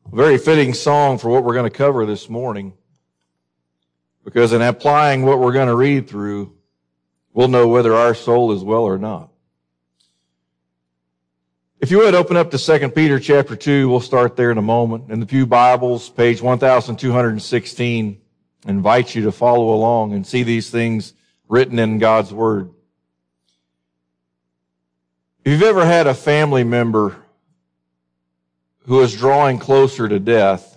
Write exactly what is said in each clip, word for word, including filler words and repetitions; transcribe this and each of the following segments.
Very fitting song for what we're going to cover this morning, because in applying what we're going to read through, we'll know whether our soul is well or not. If you would open up to Second Peter chapter two, we'll start there in a moment. In the Pew Bibles, page one thousand two hundred sixteen, I invite you to follow along and see these things written in God's Word. If you've ever had a family member who is drawing closer to death,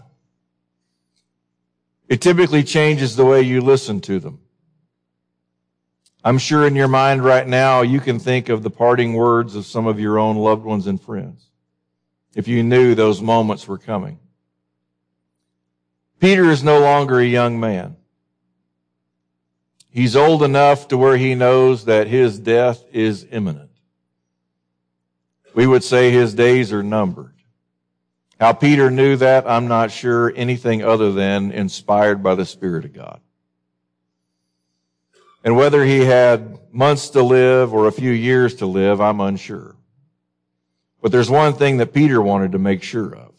it typically changes the way you listen to them. I'm sure in your mind right now you can think of the parting words of some of your own loved ones and friends, if you knew those moments were coming. Peter is no longer a young man. He's old enough to where he knows that his death is imminent. We would say his days are numbered. How Peter knew that, I'm not sure, anything other than inspired by the Spirit of God. And whether he had months to live or a few years to live, I'm unsure. But there's one thing that Peter wanted to make sure of: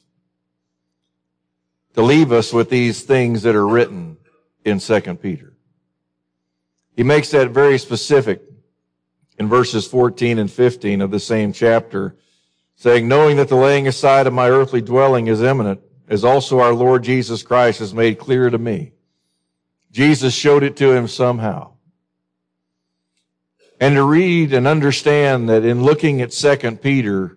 to leave us with these things that are written in Second Peter. He makes that very specific in verses fourteen and fifteen of the same chapter, saying, knowing that the laying aside of my earthly dwelling is imminent, as also our Lord Jesus Christ has made clear to me. Jesus showed it to him somehow. And to read and understand that in looking at Second Peter,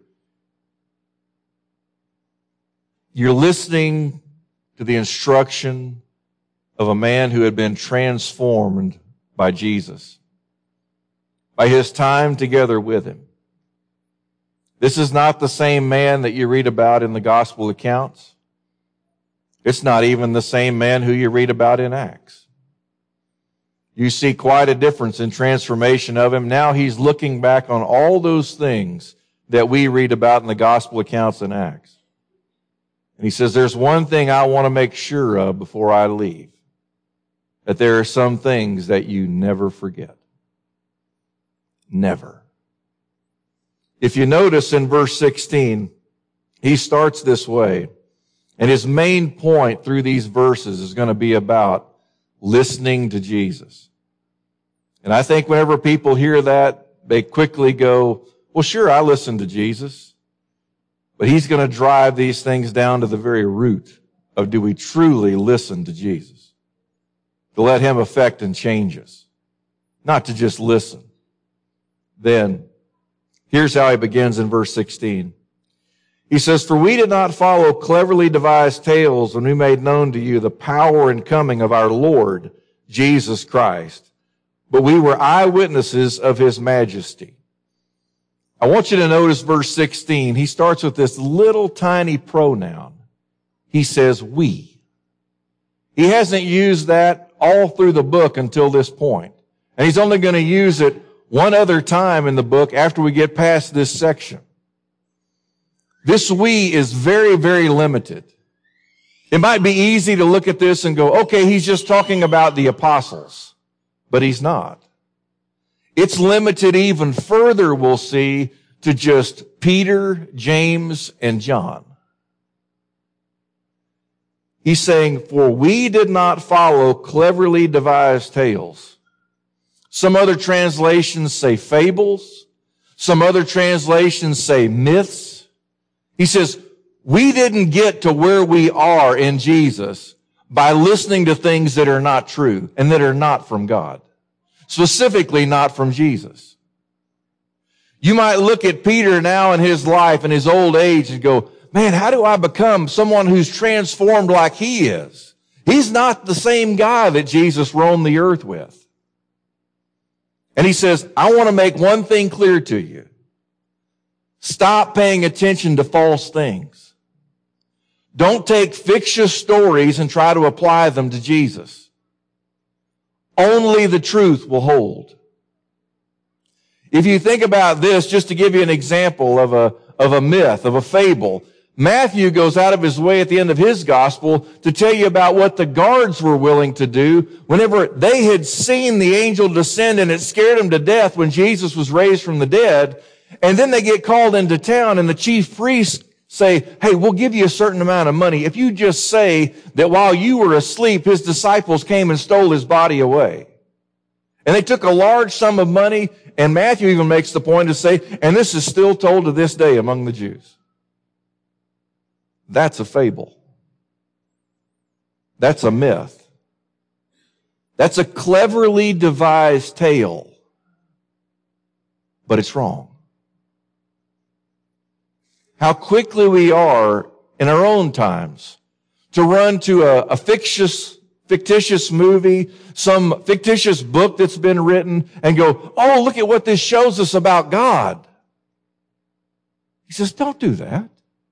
you're listening to the instruction of a man who had been transformed by Jesus, by his time together with him. This is not the same man that you read about in the gospel accounts. It's not even the same man who you read about in Acts. You see quite a difference in transformation of him. Now he's looking back on all those things that we read about in the gospel accounts in Acts. And he says, there's one thing I want to make sure of before I leave, that there are some things that you never forget. Never. If you notice in verse sixteen, he starts this way, and his main point through these verses is going to be about listening to Jesus. And I think whenever people hear that, they quickly go, well, sure, I listen to Jesus. But he's going to drive these things down to the very root of, do we truly listen to Jesus? To let him affect and change us, not to just listen. Then, here's how he begins in verse sixteen. He says, for we did not follow cleverly devised tales when we made known to you the power and coming of our Lord Jesus Christ, but we were eyewitnesses of his majesty. I want you to notice verse sixteen. He starts with this little tiny pronoun. He says we. He hasn't used that all through the book until this point. And he's only going to use it one other time in the book after we get past this section. This we is very, very limited. It might be easy to look at this and go, okay, he's just talking about the apostles. But he's not. It's limited even further, we'll see, to just Peter, James, and John. He's saying, for we did not follow cleverly devised tales. Some other translations say fables. Some other translations say myths. He says, we didn't get to where we are in Jesus by listening to things that are not true and that are not from God. Specifically not from Jesus. You might look at Peter now in his life and his old age and go, man, how do I become someone who's transformed like he is? He's not the same guy that Jesus roamed the earth with. And he says, I want to make one thing clear to you. Stop paying attention to false things. Don't take fictitious stories and try to apply them to Jesus. Only the truth will hold. If you think about this, just to give you an example of a, of a myth, of a fable, Matthew goes out of his way at the end of his gospel to tell you about what the guards were willing to do whenever they had seen the angel descend and it scared them to death when Jesus was raised from the dead. And then they get called into town and the chief priests say, hey, we'll give you a certain amount of money if you just say that while you were asleep, his disciples came and stole his body away. And they took a large sum of money, and Matthew even makes the point to say, and this is still told to this day among the Jews. That's a fable. That's a myth. That's a cleverly devised tale. But it's wrong. How quickly we are in our own times to run to a, a fictitious, fictitious movie, some fictitious book that's been written, and go, oh, look at what this shows us about God. He says, don't do that.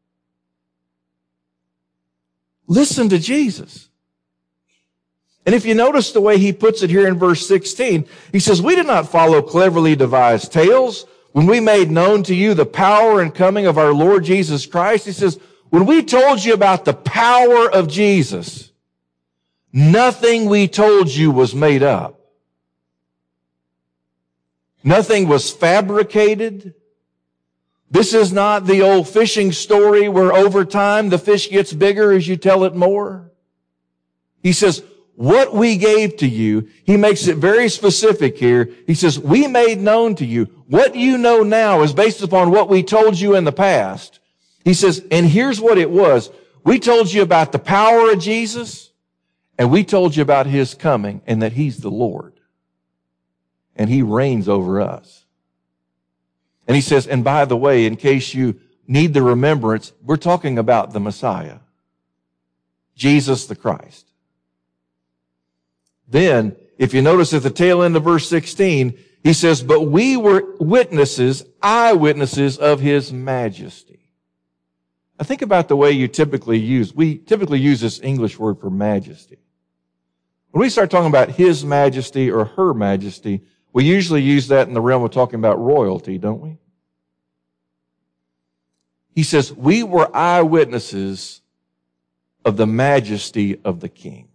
Listen to Jesus. And if you notice the way he puts it here in verse sixteen, he says, we did not follow cleverly devised tales when we made known to you the power and coming of our Lord Jesus Christ. He says, when we told you about the power of Jesus, nothing we told you was made up. Nothing was fabricated. This is not the old fishing story where over time the fish gets bigger as you tell it more. He says, what we gave to you, he makes it very specific here. He says, we made known to you. What you know now is based upon what we told you in the past. He says, and here's what it was. We told you about the power of Jesus, and we told you about his coming and that he's the Lord. And he reigns over us. And he says, and by the way, in case you need the remembrance, we're talking about the Messiah, Jesus the Christ. Then, if you notice at the tail end of verse sixteen, he says, but we were witnesses, eyewitnesses of his majesty. Now think about the way you typically use, we typically use this English word for majesty. When we start talking about his majesty or her majesty, we usually use that in the realm of talking about royalty, don't we? He says, we were eyewitnesses of the majesty of the King.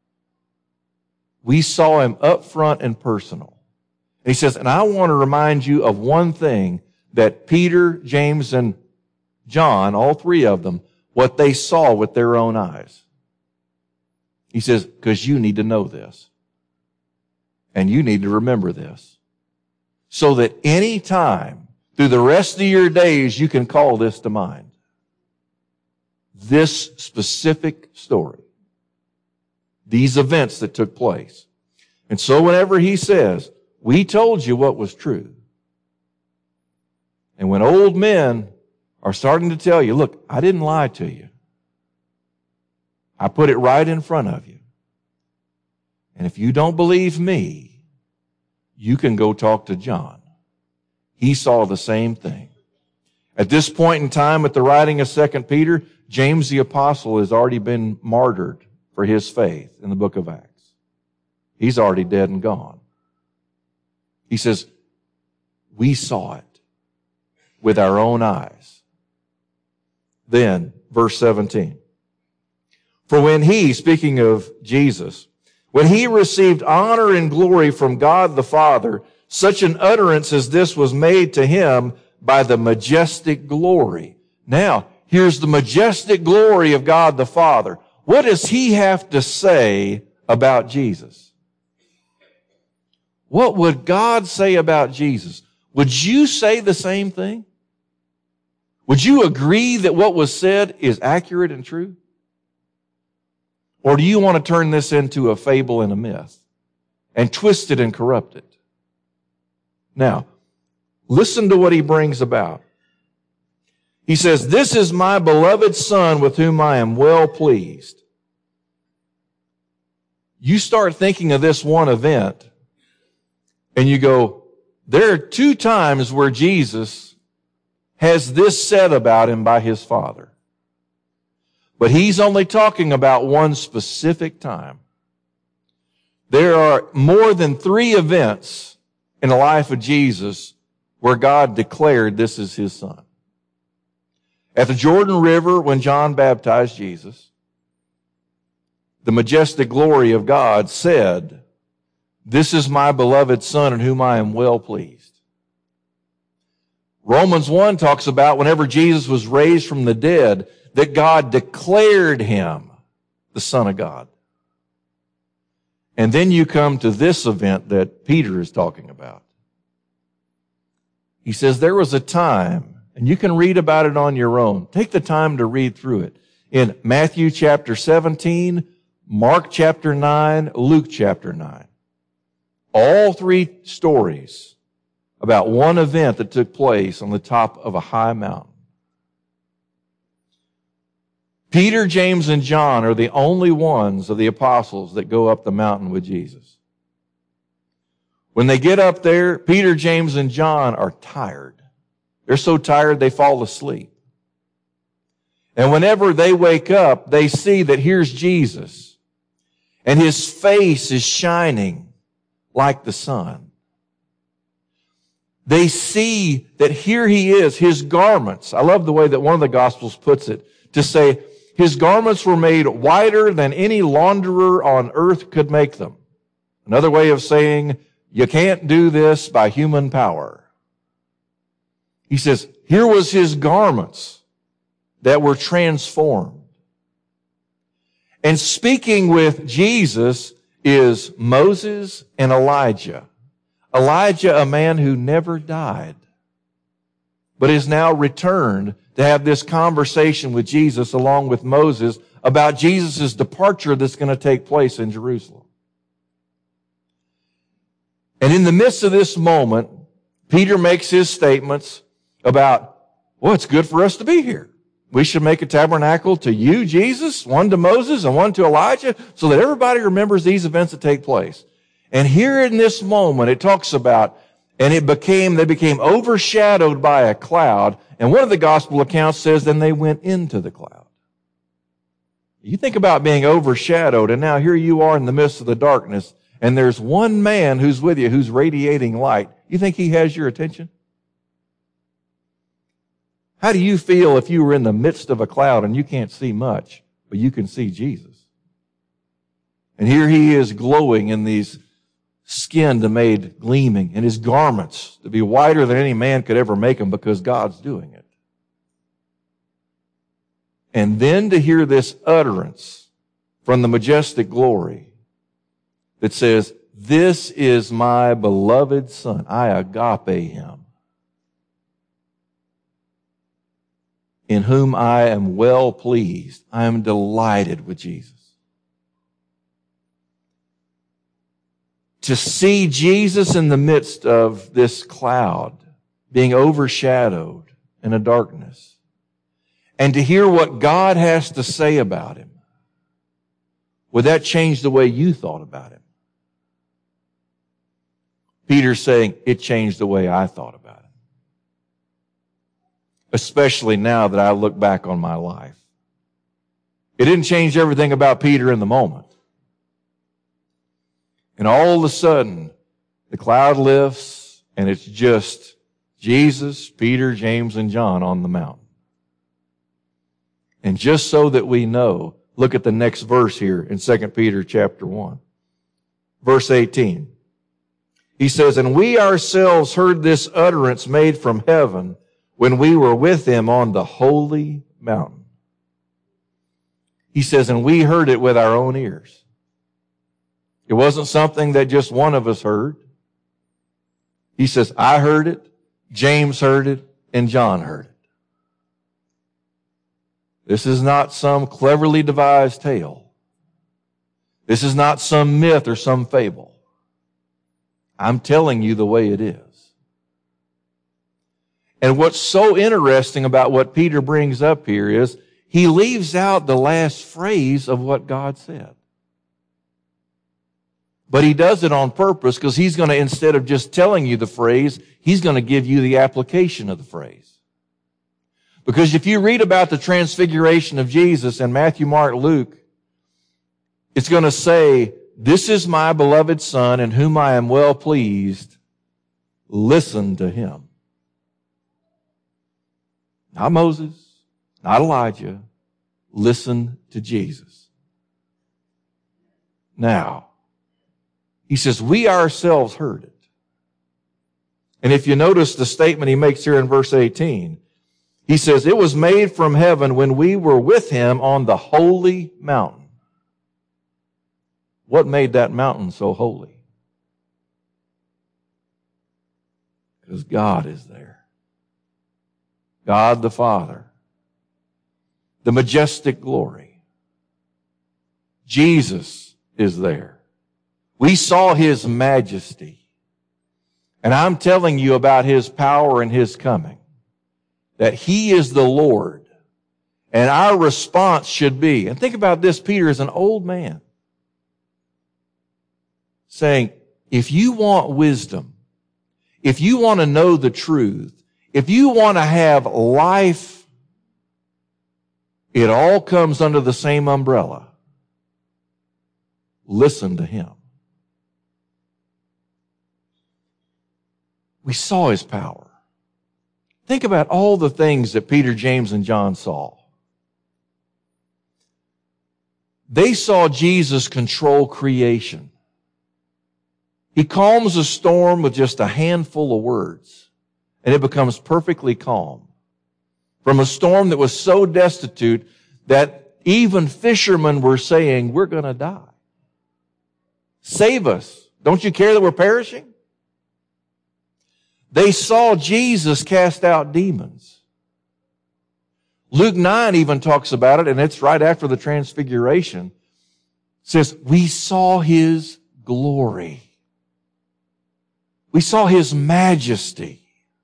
We saw him up front and personal. And he says, and I want to remind you of one thing that Peter, James, and John, all three of them, what they saw with their own eyes. He says, because you need to know this. And you need to remember this. So that any time through the rest of your days, you can call this to mind. This specific story. These events that took place. And so whenever he says, we told you what was true. And when old men are starting to tell you, look, I didn't lie to you. I put it right in front of you. And if you don't believe me, you can go talk to John. He saw the same thing. At this point in time, at the writing of Second Peter, James the Apostle has already been martyred for his faith in the book of Acts. He's already dead and gone. He says, we saw it with our own eyes. Then, verse seventeen. For when he, speaking of Jesus, when he received honor and glory from God the Father, such an utterance as this was made to him by the majestic glory. Now, here's the majestic glory of God the Father. What does he have to say about Jesus? What would God say about Jesus? Would you say the same thing? Would you agree that what was said is accurate and true? Or do you want to turn this into a fable and a myth and twist it and corrupt it? Now, listen to what he brings about. He says, this is my beloved Son with whom I am well pleased. You start thinking of this one event and you go, there are two times where Jesus has this said about him by his Father. But he's only talking about one specific time. There are more than three events in the life of Jesus where God declared this is his Son. At the Jordan River, when John baptized Jesus, the majestic glory of God said, this is my beloved Son in whom I am well pleased. Romans one talks about whenever Jesus was raised from the dead, that God declared him the Son of God. And then you come to this event that Peter is talking about. He says there was a time, and you can read about it on your own. Take the time to read through it. In Matthew chapter seventeen, Mark chapter nine, Luke chapter nine. All three stories about one event that took place on the top of a high mountain. Peter, James, and John are the only ones of the apostles that go up the mountain with Jesus. When they get up there, Peter, James, and John are tired. They're so tired they fall asleep. And whenever they wake up, they see that here's Jesus. And his face is shining like the sun. They see that here he is, his garments. I love the way that one of the Gospels puts it, to say his garments were made whiter than any launderer on earth could make them. Another way of saying, you can't do this by human power. He says, here was his garments that were transformed. And speaking with Jesus is Moses and Elijah. Elijah, a man who never died, but is now returned to have this conversation with Jesus along with Moses about Jesus' departure that's going to take place in Jerusalem. And in the midst of this moment, Peter makes his statements about, well, it's good for us to be here. We should make a tabernacle to you, Jesus, one to Moses and one to Elijah, so that everybody remembers these events that take place. And here in this moment, it talks about, and it became, they became overshadowed by a cloud. And one of the gospel accounts says, then they went into the cloud. You think about being overshadowed, and now here you are in the midst of the darkness, and there's one man who's with you who's radiating light. You think he has your attention? How do you feel if you were in the midst of a cloud and you can't see much, but you can see Jesus? And here he is glowing in these skin to made gleaming, and his garments to be whiter than any man could ever make them because God's doing it. And then to hear this utterance from the majestic glory that says, this is my beloved Son. I agape him, in whom I am well pleased. I am delighted with Jesus. To see Jesus in the midst of this cloud, being overshadowed in a darkness, and to hear what God has to say about him, would that change the way you thought about him? Peter's saying, it changed the way I thought about him. Especially now that I look back on my life. It didn't change everything about Peter in the moment. And all of a sudden, the cloud lifts, and it's just Jesus, Peter, James, and John on the mountain. And just so that we know, look at the next verse here in Second Peter chapter one. Verse eighteen. He says, and we ourselves heard this utterance made from heaven when we were with him on the holy mountain. He says, and we heard it with our own ears. It wasn't something that just one of us heard. He says, I heard it, James heard it, and John heard it. This is not some cleverly devised tale. This is not some myth or some fable. I'm telling you the way it is. And what's so interesting about what Peter brings up here is he leaves out the last phrase of what God said. But he does it on purpose because he's going to, instead of just telling you the phrase, he's going to give you the application of the phrase. Because if you read about the transfiguration of Jesus in Matthew, Mark, Luke, it's going to say, this is my beloved Son in whom I am well pleased. Listen to him. Not Moses, not Elijah. Listen to Jesus. Now, he says, we ourselves heard it. And if you notice the statement he makes here in verse eighteen, he says, it was made from heaven when we were with him on the holy mountain. What made that mountain so holy? Because God is there. God the Father. The majestic glory. Jesus is there. We saw his majesty. And I'm telling you about his power and his coming. That he is the Lord. And our response should be, and think about this, Peter is an old man, saying, if you want wisdom, if you want to know the truth, if you want to have life, it all comes under the same umbrella. Listen to him. We saw his power. Think about all the things that Peter, James, and John saw. They saw Jesus control creation. He calms a storm with just a handful of words, and it becomes perfectly calm. From a storm that was so destitute that even fishermen were saying, we're going to die. Save us. Don't you care that we're perishing? They saw Jesus cast out demons. Luke nine even talks about it, and it's right after the transfiguration. It says, we saw his glory. We saw his majesty.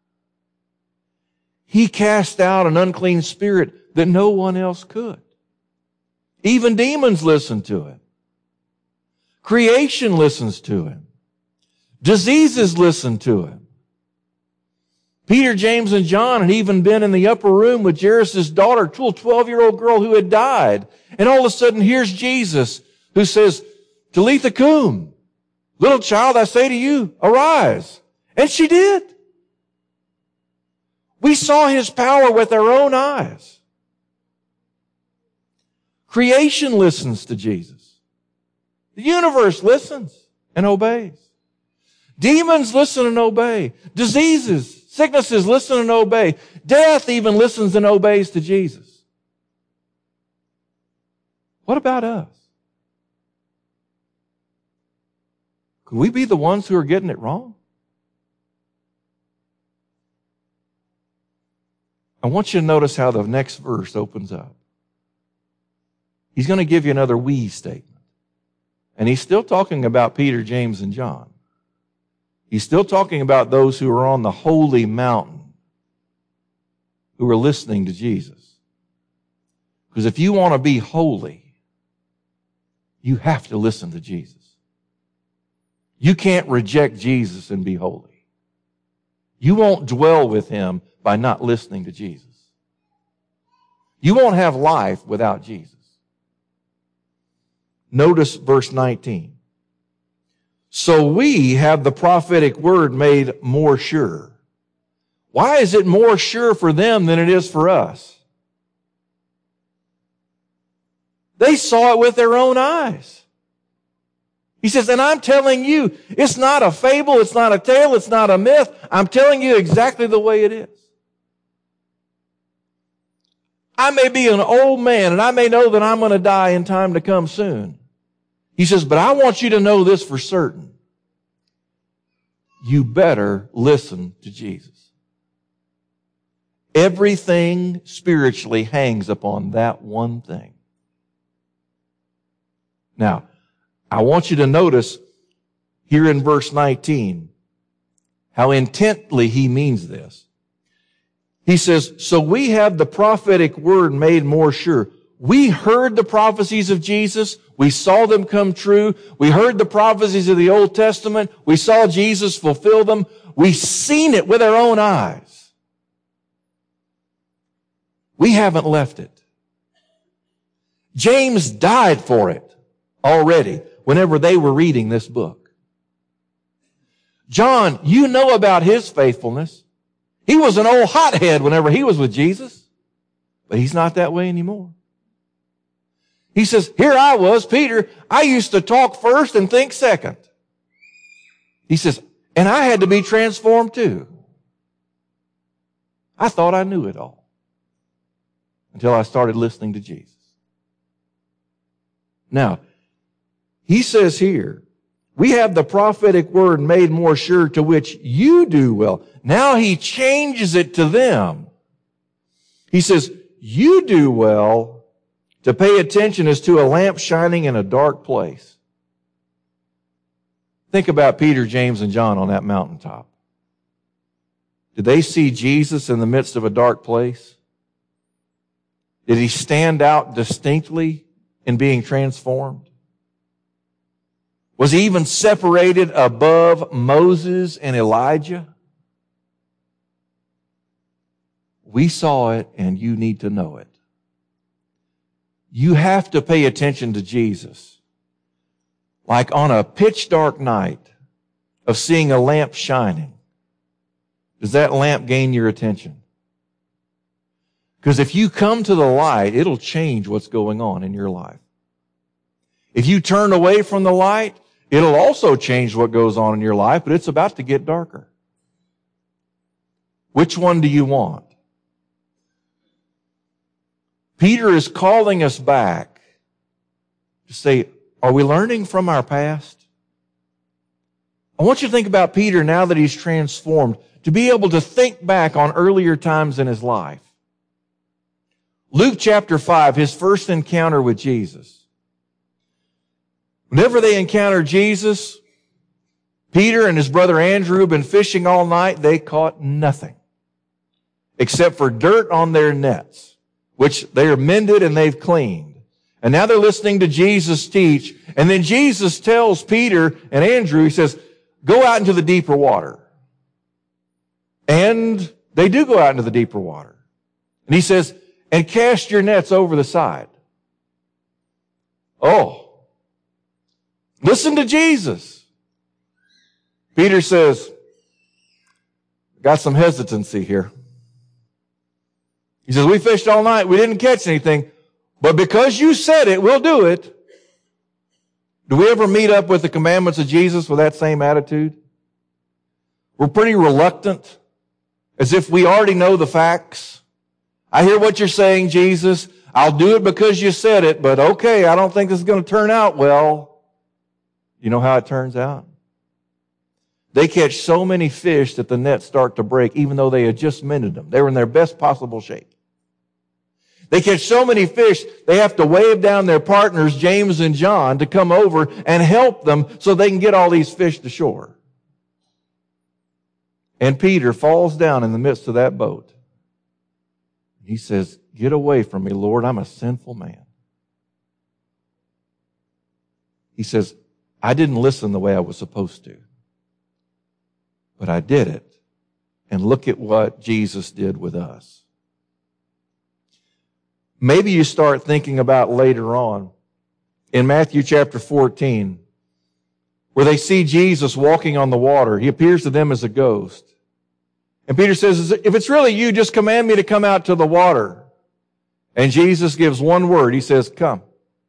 He cast out an unclean spirit that no one else could. Even demons listen to him. Creation listens to him. Diseases listen to him. Peter, James, and John had even been in the upper room with Jairus' daughter, a twelve-year-old girl who had died. And all of a sudden, here's Jesus who says, Talitha cum, little child, I say to you, arise. And she did. We saw his power with our own eyes. Creation listens to Jesus. The universe listens and obeys. Demons listen and obey. Diseases, sicknesses listen and obey. Death even listens and obeys to Jesus. What about us? Could we be the ones who are getting it wrong? I want you to notice how the next verse opens up. He's going to give you another we statement. And he's still talking about Peter, James, and John. He's still talking about those who are on the holy mountain, who are listening to Jesus. Because if you want to be holy, you have to listen to Jesus. You can't reject Jesus and be holy. You won't dwell with him by not listening to Jesus. You won't have life without Jesus. Notice verse nineteen. So we have the prophetic word made more sure. Why is it more sure for them than it is for us? They saw it with their own eyes. He says, and I'm telling you, it's not a fable, it's not a tale, it's not a myth. I'm telling you exactly the way it is. I may be an old man and I may know that I'm going to die in time to come soon. He says, but I want you to know this for certain. You better listen to Jesus. Everything spiritually hangs upon that one thing. Now, I want you to notice here in verse nineteen how intently he means this. He says, so we have the prophetic word made more sure. We heard the prophecies of Jesus. We saw them come true. We heard the prophecies of the Old Testament. We saw Jesus fulfill them. We've seen it with our own eyes. We haven't left it. James died for it already whenever they were reading this book. John, you know about his faithfulness. He was an old hothead whenever he was with Jesus, but he's not that way anymore. He says, here I was, Peter, I used to talk first and think second. He says, And I had to be transformed too. I thought I knew it all until I started listening to Jesus. Now, he says here, we have the prophetic word made more sure, to which you do well. Now he changes it to them. He says, you do well to pay attention as to a lamp shining in a dark place. Think about Peter, James, and John on that mountaintop. Did they see Jesus in the midst of a dark place? Did he stand out distinctly in being transformed? Was he even separated above Moses and Elijah? We saw it, and you need to know it. You have to pay attention to Jesus. Like on a pitch dark night of seeing a lamp shining, does that lamp gain your attention? Because if you come to the light, it'll change what's going on in your life. If you turn away from the light, it'll also change what goes on in your life, but it's about to get darker. Which one do you want? Peter is calling us back to say, are we learning from our past? I want you to think about Peter now that he's transformed, to be able to think back on earlier times in his life. Luke chapter five, his first encounter with Jesus. Whenever they encounter Jesus, Peter and his brother Andrew have been fishing all night. They caught nothing except for dirt on their nets, which they are mended and they've cleaned. And now they're listening to Jesus teach. And then Jesus tells Peter and Andrew, he says, go out into the deeper water. And they do go out into the deeper water. And he says, and cast your nets over the side. Oh, listen to Jesus. Peter says, got some hesitancy here. He says, we fished all night. We didn't catch anything. But because you said it, we'll do it. Do we ever meet up with the commandments of Jesus with that same attitude? We're pretty reluctant, as if we already know the facts. I hear what you're saying, Jesus. I'll do it because you said it, but okay, I don't think this is going to turn out well. You know how it turns out? They catch so many fish that the nets start to break, even though they had just mended them. They were in their best possible shape. They catch so many fish, they have to wave down their partners, James and John, to come over and help them so they can get all these fish to shore. And Peter falls down in the midst of that boat. He says, get away from me, Lord, I'm a sinful man. He says, I didn't listen the way I was supposed to, but I did it. And look at what Jesus did with us. Maybe you start thinking about later on in Matthew chapter fourteen, where they see Jesus walking on the water. He appears to them as a ghost. And Peter says, if it's really you, just command me to come out to the water. And Jesus gives one word. He says, come.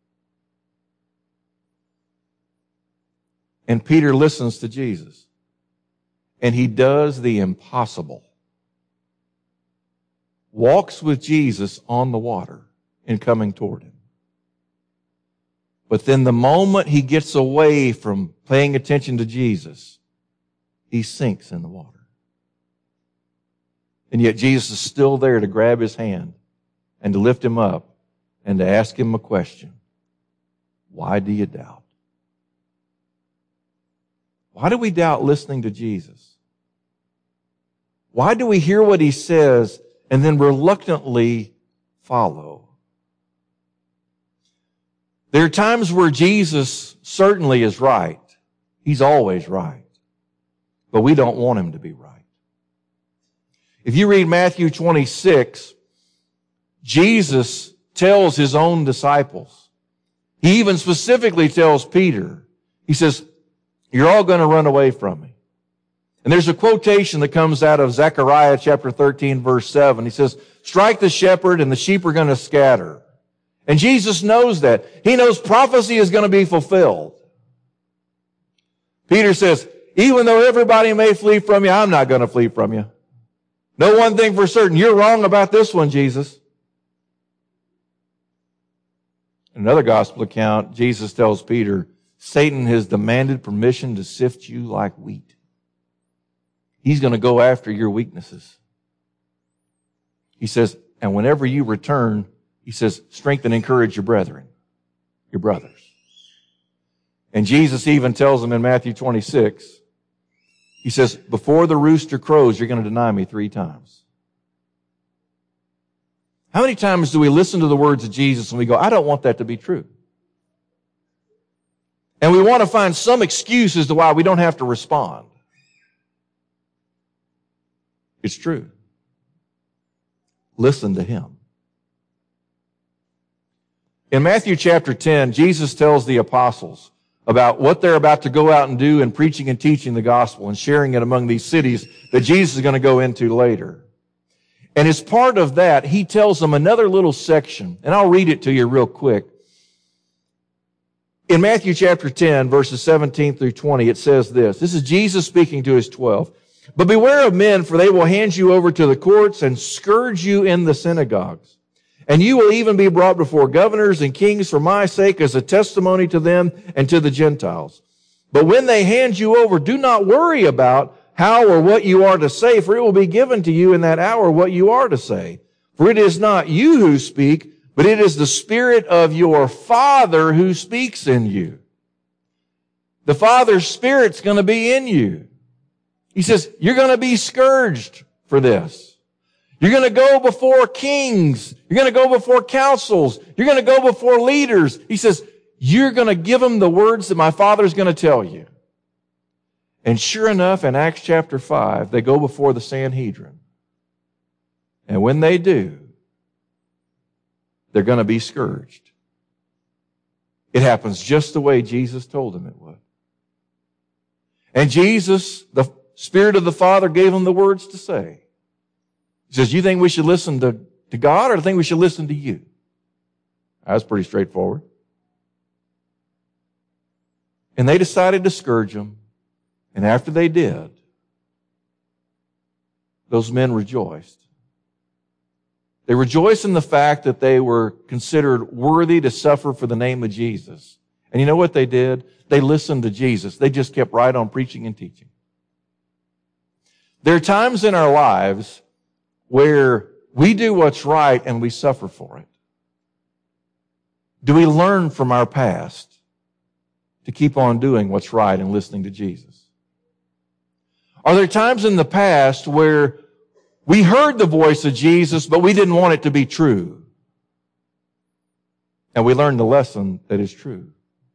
And Peter listens to Jesus. And he does the impossible. Walks with Jesus on the water and coming toward him. But then the moment he gets away from paying attention to Jesus, he sinks in the water. And yet Jesus is still there to grab his hand and to lift him up and to ask him a question. Why do you doubt? Why do we doubt listening to Jesus? Why do we hear what he says and then reluctantly follow? There are times where Jesus certainly is right. He's always right. But we don't want him to be right. If you read Matthew twenty-six, Jesus tells his own disciples. He even specifically tells Peter, he says, you're all going to run away from me. And there's a quotation that comes out of Zechariah chapter thirteen, verse seven. He says, strike the shepherd and the sheep are going to scatter. And Jesus knows that. He knows prophecy is going to be fulfilled. Peter says, Even though everybody may flee from you, I'm not going to flee from you. Know one thing for certain, you're wrong about this one, Jesus. In another gospel account, Jesus tells Peter, Satan has demanded permission to sift you like wheat. He's going to go after your weaknesses. He says, and whenever you return, he says, strengthen and encourage your brethren, your brothers. And Jesus even tells them in Matthew twenty-six, he says, before the rooster crows, you're going to deny me three times. How many times do we listen to the words of Jesus and we go, I don't want that to be true? And we want to find some excuse as to why we don't have to respond. It's true. Listen to him. In Matthew chapter ten, Jesus tells the apostles about what they're about to go out and do in preaching and teaching the gospel and sharing it among these cities that Jesus is going to go into later. And as part of that, he tells them another little section, and I'll read it to you real quick. In Matthew chapter ten, verses seventeen through twenty, it says this. This is Jesus speaking to his twelve. But beware of men, for they will hand you over to the courts and scourge you in the synagogues. And you will even be brought before governors and kings for my sake as a testimony to them and to the Gentiles. But when they hand you over, do not worry about how or what you are to say, for it will be given to you in that hour what you are to say. For it is not you who speak, but it is the Spirit of your Father who speaks in you. The Father's Spirit's going to be in you. He says, you're going to be scourged for this. You're going to go before kings. You're going to go before councils. You're going to go before leaders. He says, you're going to give them the words that my Father's going to tell you. And sure enough, in Acts chapter five, they go before the Sanhedrin. And when they do, they're going to be scourged. It happens just the way Jesus told them it would. And Jesus, the Spirit of the Father, gave them the words to say. He says, you think we should listen to, to God, or do you think we should listen to you? That's pretty straightforward. And they decided to scourge him. And after they did, those men rejoiced. They rejoiced in the fact that they were considered worthy to suffer for the name of Jesus. And you know what they did? They listened to Jesus. They just kept right on preaching and teaching. There are times in our lives where we do what's right and we suffer for it. Do we learn from our past to keep on doing what's right and listening to Jesus? Are there times in the past where we heard the voice of Jesus, but we didn't want it to be true? And we learned the lesson that is true.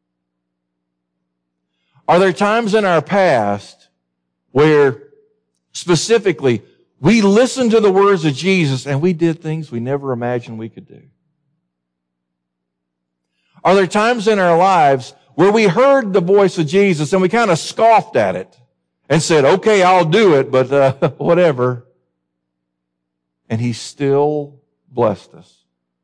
Are there times in our past where specifically we listened to the words of Jesus and we did things we never imagined we could do? Are there times in our lives where we heard the voice of Jesus and we kind of scoffed at it and said, okay, I'll do it, but uh, whatever. And he still blessed us?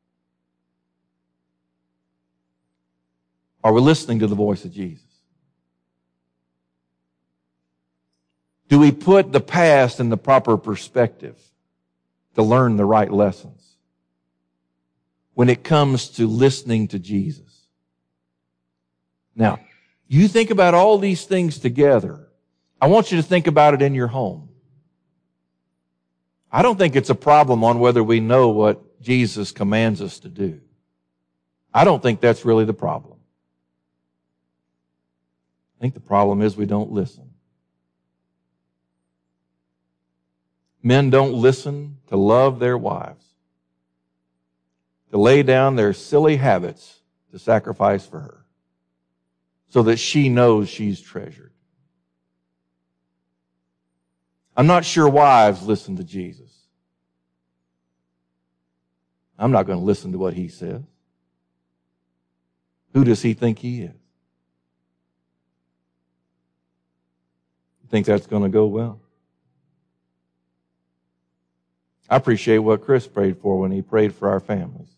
Are we listening to the voice of Jesus? Do we put the past in the proper perspective to learn the right lessons when it comes to listening to Jesus? Now, you think about all these things together. I want you to think about it in your home. I don't think it's a problem on whether we know what Jesus commands us to do. I don't think that's really the problem. I think the problem is we don't listen. Men don't listen to love their wives, to lay down their silly habits to sacrifice for her so that she knows she's treasured. I'm not sure wives listen to Jesus. I'm not going to listen to what he says. Who does he think he is? You think that's going to go well? I appreciate what Chris prayed for when he prayed for our families.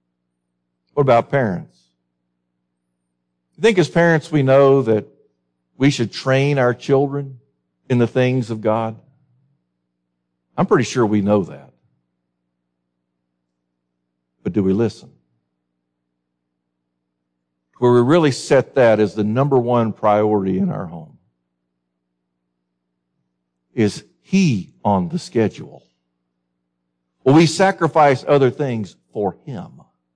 What about parents? I think as parents we know that we should train our children in the things of God? I'm pretty sure we know that. But do we listen? Where we really set that as the number one priority in our home. Is He on the schedule? Will we sacrifice other things for Him?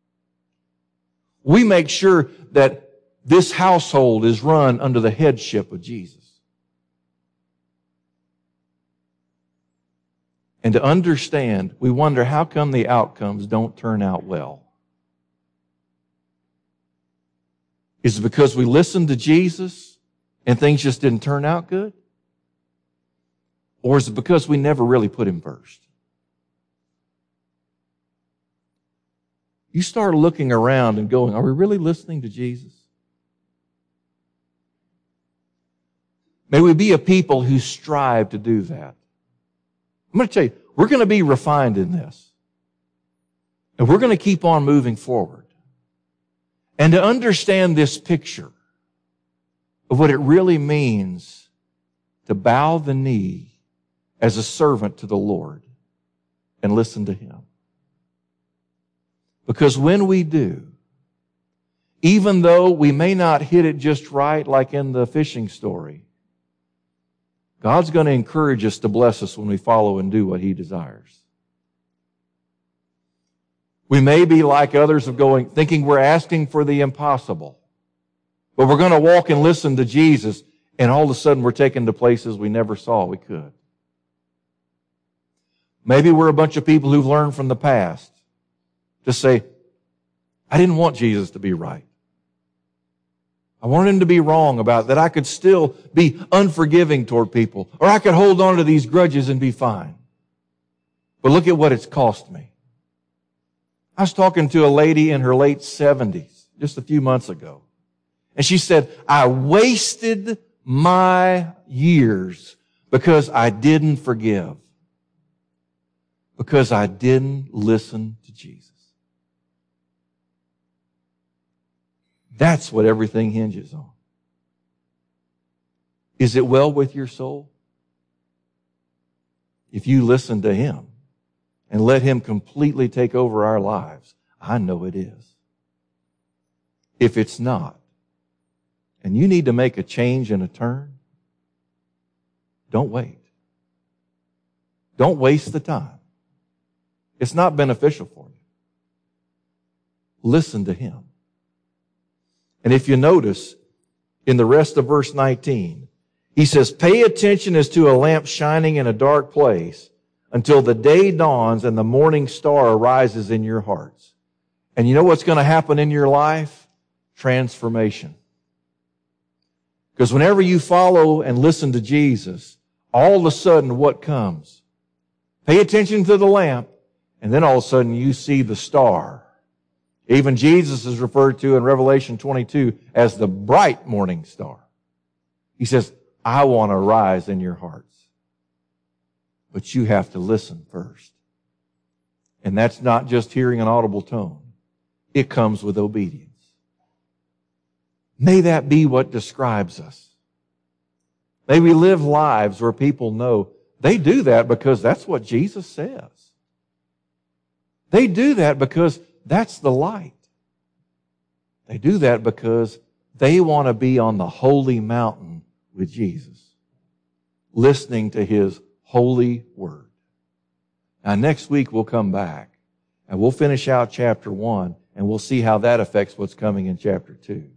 We make sure that this household is run under the headship of Jesus. And to understand, we wonder how come the outcomes don't turn out well. Is it because we listened to Jesus and things just didn't turn out good? Or is it because we never really put Him first? You start looking around and going, are we really listening to Jesus? May we be a people who strive to do that. I'm going to tell you, we're going to be refined in this. And we're going to keep on moving forward. And to understand this picture of what it really means to bow the knee as a servant to the Lord and listen to Him. Because when we do, even though we may not hit it just right like in the fishing story, God's going to encourage us to bless us when we follow and do what He desires. We may be like others of going, thinking we're asking for the impossible. But we're going to walk and listen to Jesus, and all of a sudden we're taken to places we never saw we could. Maybe we're a bunch of people who've learned from the past to say, I didn't want Jesus to be right. I wanted Him to be wrong about that. I could still be unforgiving toward people, or I could hold on to these grudges and be fine. But look at what it's cost me. I was talking to a lady in her late seventies just a few months ago. And she said, I wasted my years because I didn't forgive. Because I didn't listen to Jesus. That's what everything hinges on. Is it well with your soul? If you listen to Him and let Him completely take over our lives, I know it is. If it's not, and you need to make a change and a turn, don't wait. Don't waste the time. It's not beneficial for you. Listen to Him. And if you notice, in the rest of verse nineteen, he says, pay attention as to a lamp shining in a dark place until the day dawns and the morning star arises in your hearts. And you know what's going to happen in your life? Transformation. Because whenever you follow and listen to Jesus, all of a sudden what comes? Pay attention to the lamp, and then all of a sudden you see the star. Even Jesus is referred to in Revelation twenty-two as the bright morning star. He says, I want to rise in your hearts. But you have to listen first. And that's not just hearing an audible tone. It comes with obedience. May that be what describes us. May we live lives where people know they do that because that's what Jesus says. They do that because that's the light. They do that because they want to be on the holy mountain with Jesus, listening to His holy word. Now, next week we'll come back and we'll finish out chapter one and we'll see how that affects what's coming in chapter two.